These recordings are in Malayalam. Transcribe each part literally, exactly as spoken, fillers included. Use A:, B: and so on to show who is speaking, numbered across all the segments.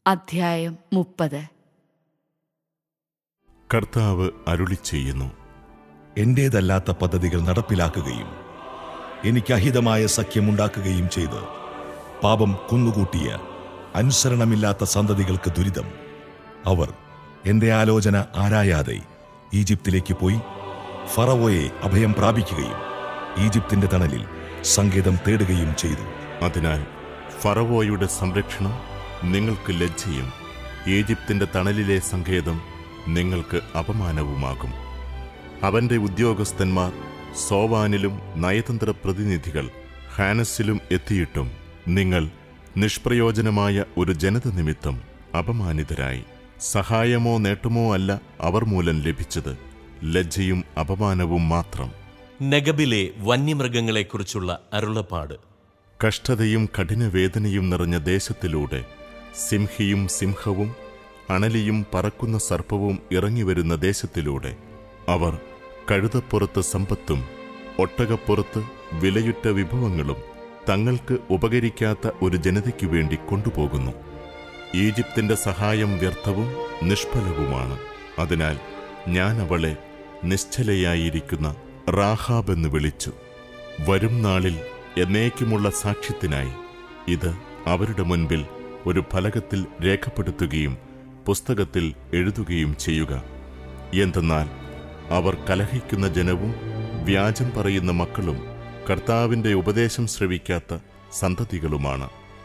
A: അധ്യായം മുപ്പത്.
B: കർത്താവ് അരുളിച്ചെയ്യുന്നു,
C: എന്റേതല്ലാത്ത പദ്ധതികൾ നടപ്പിലാക്കുകയും എനിക്ക് അഹിതമായ സഖ്യമുണ്ടാക്കുകയും ചെയ്ത് പാപം കുന്നുകൂട്ടിയ അനുസരണമില്ലാത്ത സന്തതികൾക്ക് ദുരിതം. അവർ എന്റെ ആലോചന ആരായാതെ ഈജിപ്തിലേക്ക് പോയി ഫറവോയെ അഭയം പ്രാപിക്കുകയും ഈജിപ്തിന്റെ തണലിൽ സങ്കേതം തേടുകയും ചെയ്തു.
B: അതിനാൽ ഫറവോയുടെ സംരക്ഷണം നിങ്ങൾക്ക് ലജ്ജയും ഈജിപ്തിന്റെ തണലിലെ സങ്കേതം നിങ്ങൾക്ക് അപമാനവുമാകും. അവന്റെ ഉദ്യോഗസ്ഥന്മാർ സോവാനിലും നയതന്ത്ര പ്രതിനിധികൾ ഹാനസിലും എത്തിയിട്ടും നിങ്ങൾ നിഷ്പ്രയോജനമായ ഒരു ജനത നിമിത്തം അപമാനിതരായി. സഹായമോ നേട്ടമോ അല്ല അവർ മൂലം ലഭിച്ചത്, ലജ്ജയും അപമാനവും മാത്രം.
D: നെഗബിലെ വന്യമൃഗങ്ങളെക്കുറിച്ചുള്ള അരുളപ്പാട്.
B: കഷ്ടതയും കഠിനവേദനയും നിറഞ്ഞ ദേശത്തിലൂടെ സിംഹിയും സിംഹവും അണലിയും പറക്കുന്ന സർപ്പവും ഇറങ്ങിവരുന്ന ദേശത്തിലൂടെ അവർ കഴുതപ്പുറത്ത് സമ്പത്തും ഒട്ടകപ്പുറത്ത് വിലയുറ്റ വിഭവങ്ങളും തങ്ങൾക്ക് ഉപകരിക്കാത്ത ഒരു ജനതയ്ക്കു വേണ്ടി കൊണ്ടുപോകുന്നു. ഈജിപ്തിന്റെ സഹായം വ്യർത്ഥവും നിഷ്ഫലവുമാണ്. അതിനാൽ ഞാൻ അവളെ നിശ്ചലയായിരിക്കുന്ന റാഹാബ് എന്ന് വിളിച്ചു. വരും നാളിൽ എന്നേക്കുമുള്ള സാക്ഷ്യത്തിനായി ഇത് അവരുടെ മുൻപിൽ ഒരു ഫലകത്തിൽ രേഖപ്പെടുത്തുകയും പുസ്തകത്തിൽ എഴുതുകയും ചെയ്യുക. എന്തെന്നാൽ അവർ കലഹിക്കുന്ന ജനവും വ്യാജം പറയുന്ന മക്കളും കർത്താവിന്റെ ഉപദേശം ശ്രവിക്കാത്ത സന്തതികളുമാണ്.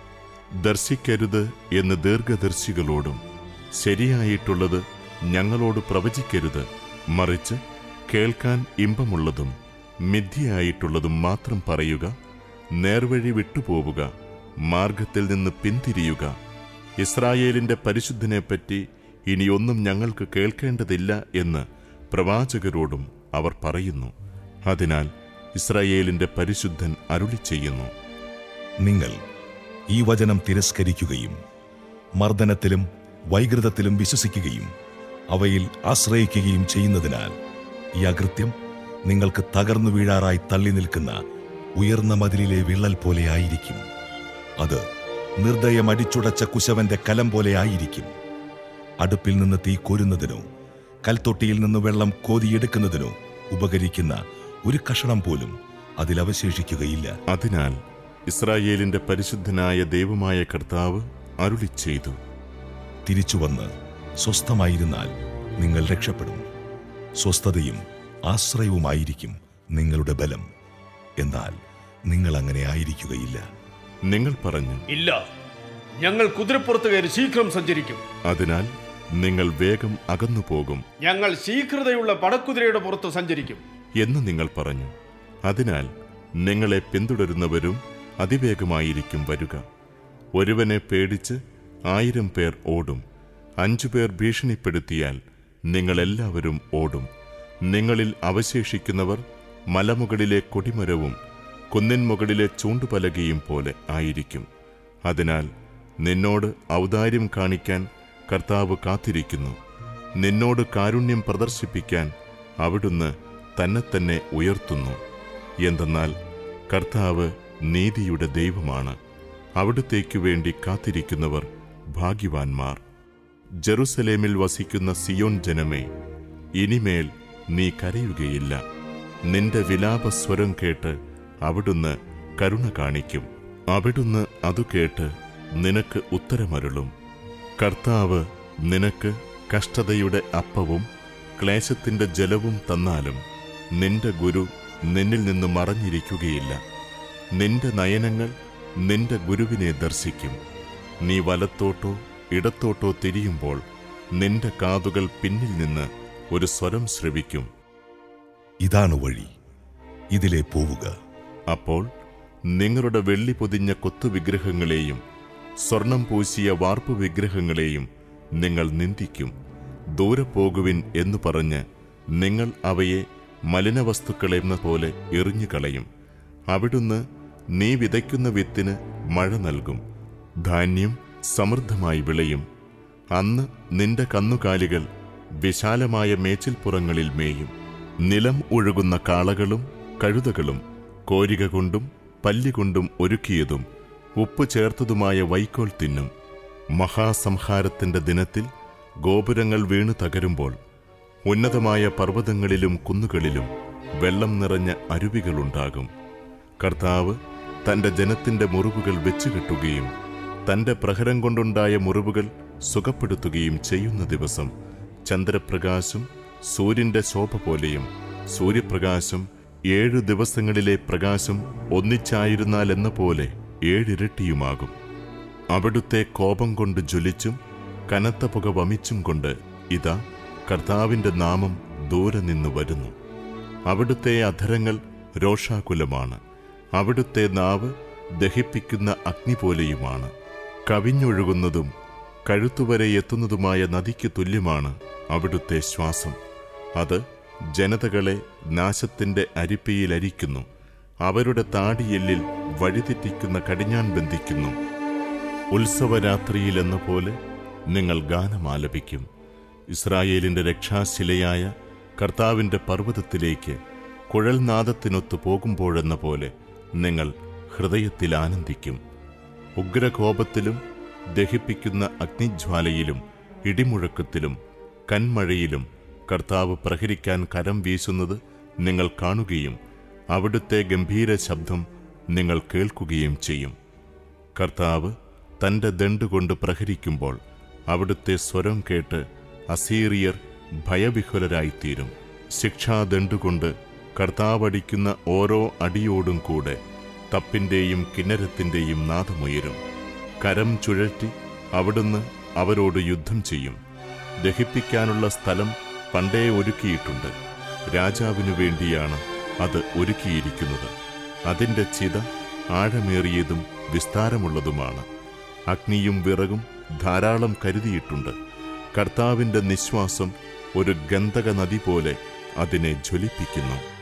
B: ദർശിക്കരുത് എന്ന് ദീർഘദർശികളോടും ശരിയായിട്ടുള്ളത് ഞങ്ങളോട് പ്രവചിക്കരുത്, മറിച്ച് കേൾക്കാൻ ഇമ്പമുള്ളതും മിഥ്യയായിട്ടുള്ളതും മാത്രം പറയുക, നേർവഴി വിട്ടുപോവുക, മാർഗത്തിൽ നിന്ന് പിന്തിരിയുക. ഇസ്രായേലിന്റെ പരിശുദ്ധനെപ്പറ്റി ഇനിയൊന്നും ഞങ്ങൾക്ക് കേൾക്കേണ്ടതില്ല എന്ന് പ്രവാചകരോടും അവർ പറയുന്നു. അതിനാൽ ഇസ്രായേലിന്റെ പരിശുദ്ധൻ അരുളിച്ചെയ്യുന്നു,
C: നിങ്ങൾ ഈ വചനം തിരസ്കരിക്കുകയും മർദ്ദനത്തിലും വൈകൃതത്തിലും വിശ്വസിക്കുകയും അവയിൽ ആശ്രയിക്കുകയും ചെയ്യുന്നതിനാൽ ഈ അകൃത്യം നിങ്ങൾക്ക് തകർന്നു വീഴാറായി തള്ളി നിൽക്കുന്ന ഉയർന്ന മതിലിലെ വിള്ളൽ പോലെ ആയിരിക്കും. അത് നിർദ്ദയം അടിച്ചുടച്ച കുശവന്റെ കലം പോലെ ആയിരിക്കും. അടുപ്പിൽ നിന്ന് തീ കോരുന്നതിനോ കൽത്തൊട്ടിയിൽ നിന്ന് വെള്ളം കോതിയെടുക്കുന്നതിനോ ഉപകരിക്കുന്ന ഒരു കഷണം പോലും അതിലവശേഷിക്കുകയില്ല.
B: അതിനാൽ ഇസ്രായേലിന്റെ പരിശുദ്ധനായ ദൈവമായ കർത്താവ് അരുളിച്ചെയ്തു,
C: തിരിച്ചുവന്ന് സ്വസ്ഥമായിരുന്നാൽ നിങ്ങൾ രക്ഷപ്പെടും. സ്വസ്ഥതയും ആശ്രയവുമായിരിക്കും നിങ്ങളുടെ ബലം. എന്നാൽ നിങ്ങൾ അങ്ങനെ ആയിരിക്കുകയില്ല.
B: നിങ്ങൾ പറഞ്ഞു,
E: ഇല്ല, ഞങ്ങൾ കുതിരപ്പുറത്ത് കയറി ശീഘ്രം സഞ്ചരിക്കും.
B: അതിനാൽ നിങ്ങൾ വേഗം അകന്നു പോകും.
E: ഞങ്ങൾ ശീഘ്രതയുള്ള പടക്കുതിരയുടെ പുറത്ത് സഞ്ചരിക്കും
B: എന്ന് നിങ്ങൾ പറഞ്ഞു. അതിനാൽ നിങ്ങളെ പിന്തുടരുന്നവരും അതിവേഗമായിരിക്കും വരിക. ഒരുവനെ പേടിച്ച് ആയിരം പേർ ഓടും. അഞ്ചുപേർ ഭീഷണിപ്പെടുത്തിയാൽ നിങ്ങളെല്ലാവരും ഓടും. നിങ്ങളിൽ അവശേഷിക്കുന്നവർ മലമുകളിലെ കൊടിമരവും കുന്നിൻമുകളിലെ ചൂണ്ടുപലകയും പോലെ ആയിരിക്കും. അതിനാൽ നിന്നോട് ഔദാര്യം കാണിക്കാൻ കർത്താവ് കാത്തിരിക്കുന്നു. നിന്നോട് കാരുണ്യം പ്രദർശിപ്പിക്കാൻ അവിടുന്ന് തന്നെ തന്നെ ഉയർത്തുന്നു. എന്തെന്നാൽ കർത്താവ് നീതിയുടെ ദൈവമാണ്. അവിടുത്തേക്കു വേണ്ടി കാത്തിരിക്കുന്നവർ ഭാഗ്യവാന്മാർ. ജെറുസലേമിൽ വസിക്കുന്ന സിയോൻ ജനമേ, ഇനിമേൽ നീ കരയുകയില്ല. നിന്റെ വിലാപസ്വരം കേട്ട് അവിടുന്ന് കരുണ കാണിക്കും. അവിടുന്ന് അതു കേട്ട് നിനക്ക് ഉത്തരമരുളും. കർത്താവ് നിനക്ക് കഷ്ടതയുടെ അപ്പവും ക്ലേശത്തിന്റെ ജലവും തന്നാലും നിന്റെ ഗുരു നിന്നിൽ നിന്ന് മറഞ്ഞിരിക്കുകയില്ല. നിന്റെ നയനങ്ങൾ നിന്റെ ഗുരുവിനെ ദർശിക്കും. നീ വലത്തോട്ടോ ഇടത്തോട്ടോ തിരിയുമ്പോൾ നിന്റെ കാതുകൾ പിന്നിൽ നിന്ന് ഒരു സ്വരം ശ്രവിക്കും,
C: ഇതാണ് വഴി, ഇതിലെ പോവുക.
B: അപ്പോൾ നിങ്ങളുടെ വെള്ളി പൊതിഞ്ഞ കൊത്തുവിഗ്രഹങ്ങളെയും സ്വർണം പൂശിയ വാർപ്പ് വിഗ്രഹങ്ങളെയും നിങ്ങൾ നിന്ദിക്കും. ദൂരെ പോകുവിൻ എന്നു പറഞ്ഞ് നിങ്ങൾ അവയെ മലിനവസ്തുക്കളെന്ന പോലെ എറിഞ്ഞുകളയും. അവിടുന്ന് നീ വിതയ്ക്കുന്ന വിത്തിന് മഴ നൽകും, ധാന്യം സമൃദ്ധമായി വിളയും. അന്ന് നിന്റെ കന്നുകാലികൾ വിശാലമായ മേച്ചിൽപ്പുറങ്ങളിൽ മേയും. നിലം ഒഴുകുന്ന കാളകളും കഴുതകളും കോരിക കൊണ്ടും പല്ലികൊണ്ടും ഒരുക്കിയതും ഉപ്പ് ചേർത്തതുമായ വൈക്കോൽ തിന്നും. മഹാസംഹാരത്തിന്റെ ദിനത്തിൽ ഗോപുരങ്ങൾ വീണു തകരുമ്പോൾ ഉന്നതമായ പർവ്വതങ്ങളിലും കുന്നുകളിലും വെള്ളം നിറഞ്ഞ അരുവികളുണ്ടാകും. കർത്താവ് തന്റെ ജനത്തിന്റെ മുറിവുകൾ വെച്ചുകെട്ടുകയും തന്റെ പ്രഹരം കൊണ്ടുണ്ടായ മുറിവുകൾ സുഖപ്പെടുത്തുകയും ചെയ്യുന്ന ദിവസം ചന്ദ്രപ്രകാശം സൂര്യന്റെ ശോഭ പോലെയും സൂര്യപ്രകാശം ഏഴു ദിവസങ്ങളിലെ പ്രകാശം ഒന്നിച്ചായിരുന്നാലെന്ന പോലെ ഏഴിരട്ടിയുമാകും. അവിടുത്തെ കോപം കൊണ്ട് ജ്വലിച്ചും കനത്ത പുക വമിച്ചും കൊണ്ട് ഇതാ കർത്താവിന്റെ നാമം ദൂരെ നിന്ന് വരുന്നു. അവിടുത്തെ അധരങ്ങൾ രോഷാകുലമാണ്. അവിടുത്തെ നാവ് ദഹിപ്പിക്കുന്ന അഗ്നി പോലെയുമാണ്. കവിഞ്ഞൊഴുകുന്നതും കഴുത്തുവരെ എത്തുന്നതുമായ നദിക്ക് തുല്യമാണ് അവിടുത്തെ ശ്വാസം. അത് ജനതകളെ നാശത്തിന്റെ അരിപ്പയിലരിക്കുന്നു. അവരുടെ താടിയെല്ലിൽ വഴിതെറ്റിക്കുന്ന കടിഞ്ഞാൻ ബന്ധിക്കുന്നു. ഉത്സവരാത്രിയിലെന്ന പോലെ നിങ്ങൾ ഗാനമാലപിക്കും. ഇസ്രായേലിന്റെ രക്ഷാശിലയായ കർത്താവിന്റെ പർവ്വതത്തിലേക്ക് കുഴൽനാദത്തിനൊത്തു പോകുമ്പോഴെന്ന പോലെ നിങ്ങൾ ഹൃദയത്തിൽ ആനന്ദിക്കും. ഉഗ്രകോപത്തിലും ദഹിപ്പിക്കുന്ന അഗ്നിജ്വാലയിലും ഇടിമുഴക്കത്തിലും കന്മഴയിലും കർത്താവ് പ്രഹരിക്കാൻ കരം വീശുന്നത് നിങ്ങൾ കാണുകയും അവിടുത്തെ ഗംഭീര ശബ്ദം നിങ്ങൾ കേൾക്കുകയും ചെയ്യും. കർത്താവ് തന്റെ ദണ്ടുകൊണ്ട് പ്രഹരിക്കുമ്പോൾ അവിടുത്തെ സ്വരം കേട്ട് അസീറിയർ ഭയവിഹ്വലരായിത്തീരും. ശിക്ഷാദണ്ടുകൊണ്ട് കർത്താവടിക്കുന്ന ഓരോ അടിയോടും കൂടെ തപ്പിന്റെയും കിന്നരത്തിന്റെയും നാദമുയരും. കരം ചുഴറ്റി അവിടുന്ന് അവരോട് യുദ്ധം ചെയ്യും. ദഹിപ്പിക്കാനുള്ള സ്ഥലം പണ്ടേ ഒരുക്കിയിട്ടുണ്ട്. രാജാവിനു വേണ്ടിയാണ് അത് ഒരുക്കിയിരിക്കുന്നത്. അതിൻ്റെ ചിത ആഴമേറിയതും വിസ്താരമുള്ളതുമാണ്. അഗ്നിയും വിറകും ധാരാളം കരുതിയിട്ടുണ്ട്. കർത്താവിൻ്റെ നിശ്വാസം ഒരു ഗന്ധക നദി പോലെ അതിനെ ജ്വലിപ്പിക്കുന്നു.